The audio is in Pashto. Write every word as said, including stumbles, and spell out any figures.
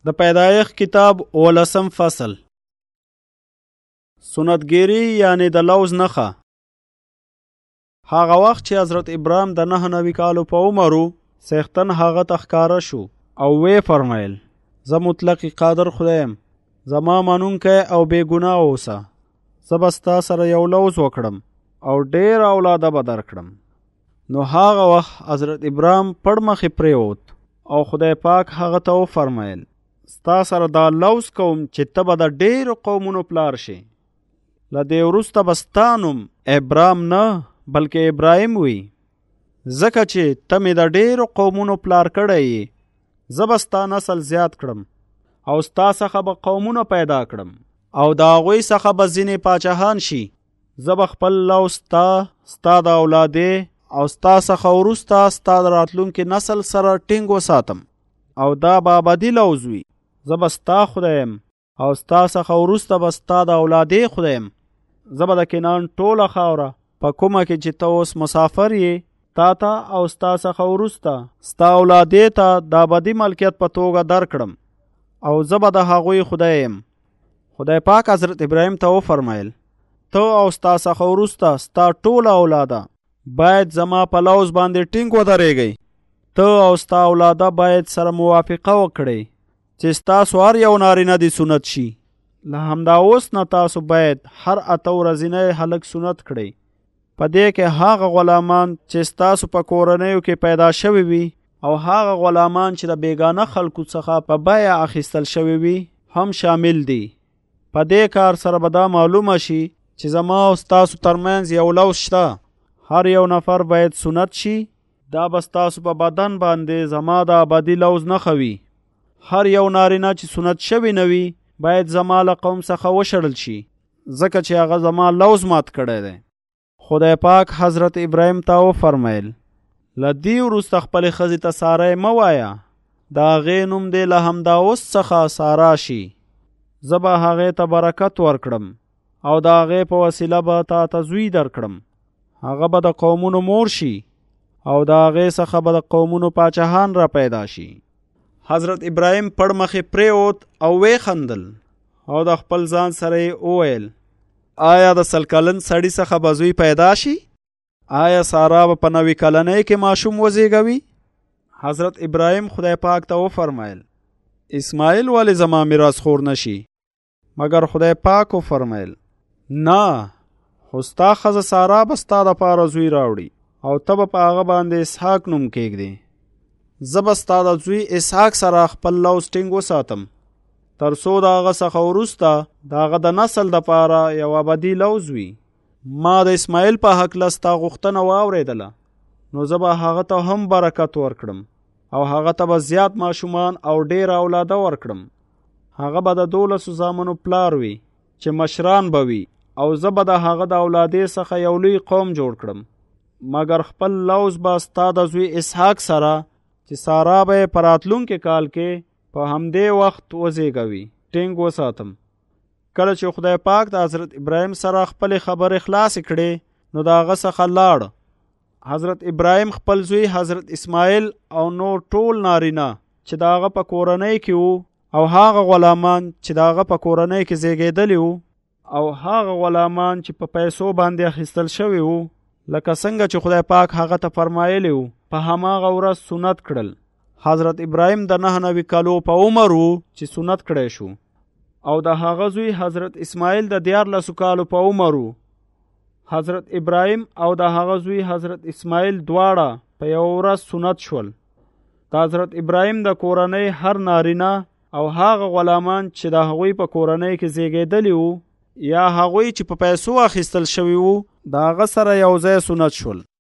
د پیدایښت کتاب اولسم فصل. سنتګیری یعنی د لوز نښه. هغه وخت چې حضرت ابراهیم د نهه نوي کالو په عمر و، څښتن هغه ته ښکاره شو او وی فرمایل: زه مطلق قادر خدایم، زما منونکی او بې ګناه اوسه. زه به ستا سره یو لوز وکړم او ډېر اولاده به درکړم. نو هغه وخت حضرت ابراهیم پړ مخې پرېوت او خدای پاک هغه ته وفرمایل: ستا سره دا لوز کوم چې ته به د ډېرو قومونو پلار شي. له دې وروسته به ستا نوم ابرام نه بلکې ابراهیم وي، ځکه چې ته مې د ډېرو قومونو پلار کړی یې. زه به ستا نسل زیات کړم او ستا څخه به قومونه پیدا کړم او د هغوی څخه به ځینې پاچاهان شي. زه به خپل لوز ستا ستا د اولادې او ستا څخه وروسته ستا د راتلونکي نسل سره ټینګ وساتم او دا به ابدي لوز وي. زه به ستا خدایم او ستا څخه وروسته به ستا د اولادې خدایم. زه به د کنعان ټوله خاوره په کومه کې چې ته اوس مسافر یې تا ته او ستا څخه وروسته ستا اولادې ته د ابدي ملکیت په توګه درکړم او زه به د هغوی خدای یم. خدای پاک حضرت ابراهیم ته وفرمایل: ته او ستا څخه وروسته ستا ټوله اولاده باید زما په لوز باندې ټینګ ودرېږئ. ته او ستا اولاده باید سره موافقه وکړئ چې ستاسو هر یو نارینه دې سنت شي. له همدا اوس نه تاسو باید هر اته ورځنی هلک سنت کړئ. په دې کې هغه غلامان چې ستاسو په کورنیو کې پیدا شوي وي او هغه غلامان چې د بیګانه خلکو څخه په بیه اخیستل شوي وي هم شامل دي. په دې کار سره به دا معلومه شي چې زما او ستاسو ترمنځ یو لوز شته. هر یو نفر باید سنت شي. دا به ستاسو په بدن باندې زما د ابدي لوز نښه وي. هر یو نارینه چې سنت شوی نه وي باید زما له قوم څخه وشړل شي، ځکه چې هغه زما لوز مات کړی دی. خدای پاک حضرت ابراهیم ته وفرمایل: له دې وروسته خپلې ښځې ته ساری مه وایه، د هغې نوم دې له همدا اوس څخه سارا شي. زه به هغې ته برکت ورکړم او د هغې په وسیله به تا ته زوی درکړم. هغه به د قومونو مور شي او د هغې څخه به د قومونو پاچاهان را پیدا شي. حضرت ابراهیم پړ مخې پرېوت او وی خندل او د خپل ځان سره یې وویل: آیا د سل کلن سړي څخه به زوی پیدا شي؟ آیا سارا به په نوي کلنۍ کې ماشوم وزېږوي؟ حضرت ابراهیم خدای پاک ته وفرمایل: اسماعیل ولې زما میراث خور نشي؟ مګر خدای پاک وفرمایل: نه، خو ستا ښځه سارا به ستا دپاره زوی راوړي او ته به په هغه باندې اسحاق نوم کېږدې. زه به ستا د زوی اسحاق سره خپل لوز ټینګ وساتم تر څو د هغه څخه وروسته د هغه د نسل دپاره یو ابدي لوز وي. ما د اسماعیل په هکله ستا غوښتنه واورېدله، نو زه به هغه ته هم برکت ورکړم او هغه ته به زیات ماشومان او ډېر اولاده ورکړم. هغه به د دولسو زامنو پلار وي چې مشران به وي او زه به د هغه د اولادې څخه یو لوی قوم جوړ کړم. مګر خپل لوز به ستا د زوی اسحاق سره چې سارا به یې په راتلونکي کال کې په همدې وخت وزېږوي ټینګ وساتم. کله چې خدای پاک د حضرت ابراهیم سره خپلې خبرې خلاصې کړې نو د هغه څخه لاړ. حضرت ابراهیم خپل زوی حضرت اسماعیل او نور ټول نارینه چې د هغه په کورنۍ کې وو او هغه غلامان چې د هغه په کورنۍ کې زېږېدلي وو او هغه غلامان چې په پیسو باندې اخیستل شوي وو، لکه څنګه چې خدای پاک هغه ته فرمایلی وو، په هماغه ورځ سنت کړل. حضرت ابراهیم د نهه نوي کالو په عمر وو چې سنت کړی شو او د هغه زوی حضرت اسماعیل د دیارلسو کالو په عمر وو. حضرت ابراهیم او د هغه زوی حضرت اسماعیل دواړه په یو ورځ سنت شول. د حضرت ابراهیم د کورنۍ هر نارینه او هغه غلامان چې د هغوی په کورنۍ کې زېږېدلي وو یا هغوی چې په پیسو اخیستل شوي وو د هغه سره یو ځای سنت شول.